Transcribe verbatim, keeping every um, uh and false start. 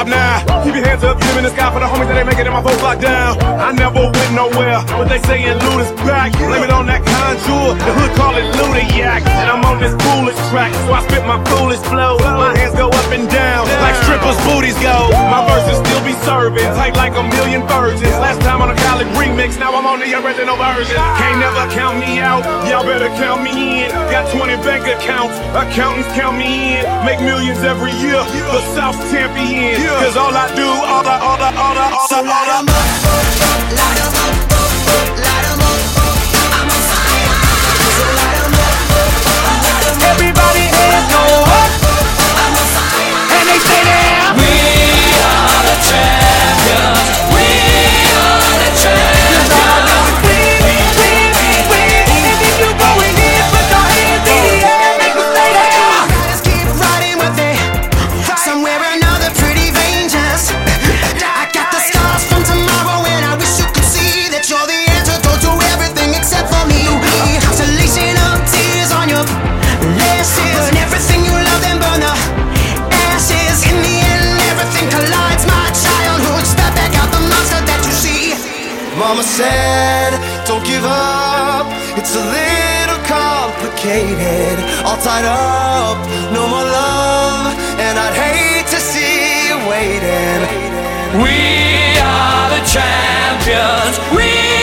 stop now. Keep your hands up, give in the sky for the homies that ain't making it, my folks locked down. I never went nowhere, but they saying loot is back. Blame it on that conjure, the hood call it Ludiac. And I'm on this foolish track, so I spit my foolish flow. My hands go up and down, like strippers' booties go. My verses still be serving, tight like a million virgins. Last time on a college remix, now I'm on the original version. Can't never count me out, y'all better count me in. Got twenty bank accounts, accountants count me in. Make millions every year, the South champion. Cause all I do, all I, all I, all I, all I, so light 'em up, light 'em up, light 'em up. I'm on fire. So light 'em up, light 'em up. Everybody hands go up. I'm on fire. And they say that we are the champions. We are the champions. We, we, we, we. And if you going in, put your hands in the air, make them say that. Riders keep riding with me. Somewhere or another, pretty dangerous. I got the scars from tomorrow, and I wish you could see that you're the antidote to everything except for me. Constellation of tears on your lashes. Burn everything you love, then burn the ashes. In the end, everything collides. My childhood, step back out the monster that you see. Mama said, don't give up. It's a little complicated. All tied up, no more love. And I'd hate to see you waiting. We are the champions. We